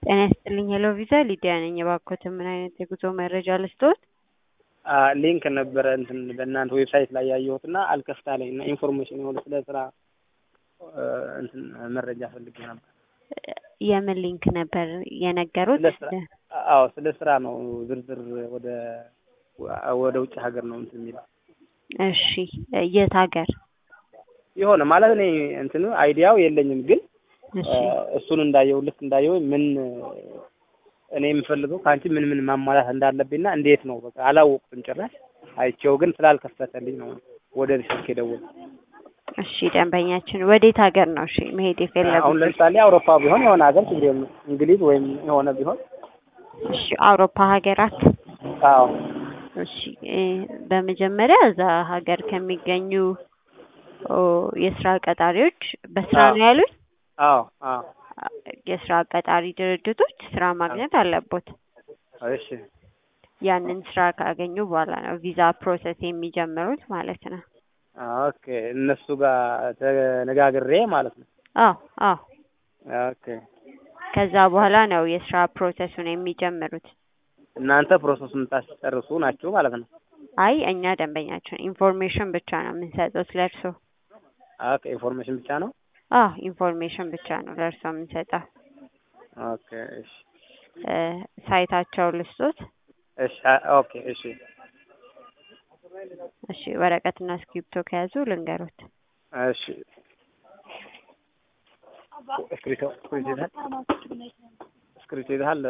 ጤና ይስጥልኝ ሄሎ ቪዛ ሊዲያ ነኝ። እባክዎትን ምን አይነት የጉዞ መረጃ ልስጥዎት? ሊንክ ነበረ እንትን በእናንተ ዌብሳይት ላይ ያየሁትና አልከፍታለኝ እና ኢንፎርሜሽን የሆነ ስለ ስራ እንትን መረጃ ፈልጌ ነበር። የምን ሊንክ ነበር የነገሩት? ስለ ስራ ነው። ዝርዝር ወደ ውጭ ሀገር ነው እንትን የሚለው። እሺ የት ሀገር? የሆነ ማለት እኔ እንትኑ አይዲያው የለኝም ግን እሺ እሱን ልክ እንዳየው ምን እኔ የምፈልገው ካንቺ ምን ማሟላት እንዳለብኝና እንዴት ነው በቃ አላወቅኩም ጭራሽ። አይቼው ግን ስላልከፈተልኝ ነው ወደ ስልክ የደወልኩት። እሺ ደንበኛችን ወዴት ሀገር ነው እሺ መሄድ የፈለጉት? አሁን ለምሳሌ አውሮፓ ቢሆን የሆነ ሀገር ችግር የለም፣ እንግሊዝ ወይም የሆነ ቢሆን። እሺ አውሮፓ ሀገራት። አዎ እሺ በመጀመሪያ እዛ ሀገር ከሚገኙ የስራ ቀጣሪዎች በስራ ነው ያሉት? አዎ የስራ ቀጣሪ ድርጅቶች ስራ ማግኘት አለቦት። እሺ ያንን ስራ ካገኙ በኋላ ነው ቪዛ ፕሮሰስ የሚጀምሩት ማለት ነው። ኦኬ እነሱ ጋር ተነጋግሬ ማለት ነው። አዎ ኦኬ ከዛ በኋላ ነው የስራ ፕሮሰሱን የሚጀምሩት። እናንተ ፕሮሰሱን ታስጨርሱ ናችሁ ማለት ነው? አይ እኛ ደንበኛችን ኢንፎርሜሽን ብቻ ነው የምንሰጠው ስለርሶ። ኦኬ ኢንፎርሜሽን ብቻ ነው? ኢንፎርሜሽን ብቻ ነው ለርሶ የምንሰጠው። ኦኬ እሺ ሳይታቸው ልስጦት? እሺ ኦኬ እሺ ወረቀትና እስክሪብቶ ከያዙ ልንገሩት። እሺ እስክሪብቶ ይዘሃል?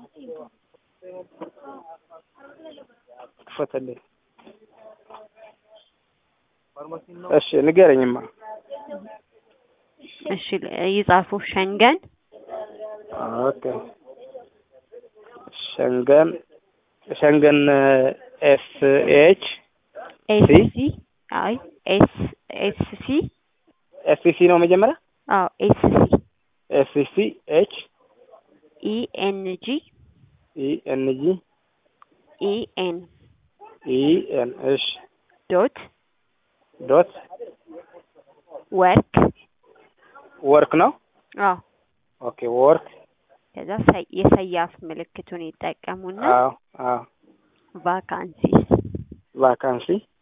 ክፈትልኝ። እሺ ንገረኝማ። እሺ ይጻፉ። ሸንገን። ኦኬ ሸንገን ኤስሲ ነው መጀመሪያ? ኤስሲ ኢኤንጂ እሺ ዶት ወርክ ነው? ኦኬ ወርክ ከዛ የሰያፍ ምልክቱን ይጠቀሙና ቫካንሲ